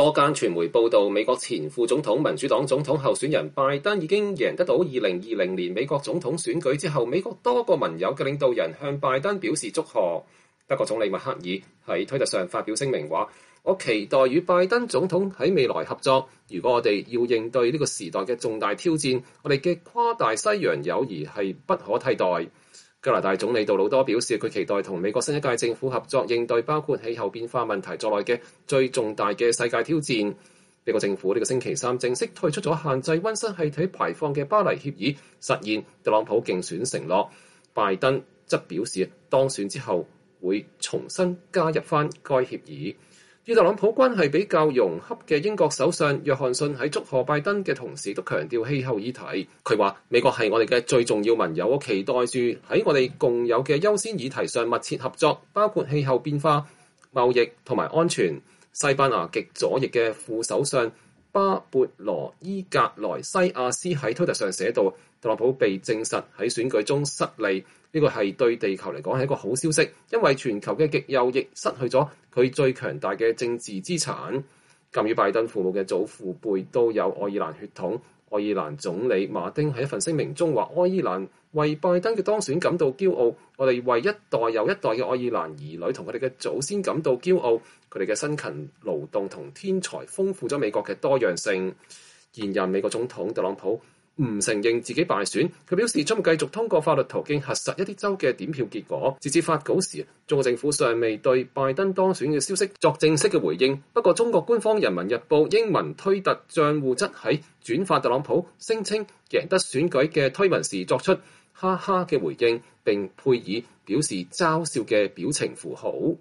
多間傳媒報道，美國前副總統民主黨總統候選人拜登已經贏得到2020年美國總統選舉之後，美國多個盟友嘅領導人向拜登表示祝賀。德國總理默克爾喺推特上發表聲明話：我期待與拜登總統喺未來合作。如果我哋要應對呢個時代嘅重大挑戰，我哋嘅跨大西洋友誼係不可替代。加拿大總理杜魯多表示，佢期待同美國新一屆政府合作，應對包括氣候變化問題在內嘅最重大嘅世界挑戰。美國政府呢個星期三正式退出咗限制溫室氣體排放嘅巴黎協議，實現特朗普競選承諾。拜登則表示，當選之後會重新加入返該協議。與特朗普關係比較融洽嘅英國首相約翰遜喺祝賀拜登嘅同時，都強調氣候議題。佢話：美國係我哋嘅最重要盟友，我期待住喺我哋共有嘅優先議題上密切合作，包括氣候變化、貿易同埋安全。西班牙極左翼嘅副首相巴勃羅伊格萊西亞斯喺推特上寫道：特朗普被證實喺選舉中失利。呢個係對地球嚟講係一個好消息，因為全球嘅極右翼失去咗佢最強大嘅政治資產。鑑於拜登父母嘅祖父輩都有愛爾蘭血統，愛爾蘭總理馬丁喺一份聲明中話：愛爾蘭為拜登嘅當選感到驕傲，我哋為一代又一代嘅愛爾蘭兒女同佢哋嘅祖先感到驕傲，佢哋嘅辛勤勞動同天才豐富咗美國嘅多樣性。現任美國總統特朗普唔承認自己敗選，佢表示將會繼續通過法律途徑核實一啲州嘅點票結果。截至發稿時，中國政府尚未對拜登當選嘅消息作正式嘅回應。不過，中國官方《人民日報》英文推特帳戶則喺轉發特朗普聲稱贏得選舉嘅推文時作出哈哈嘅回應，並配以表示嘲笑嘅表情符號。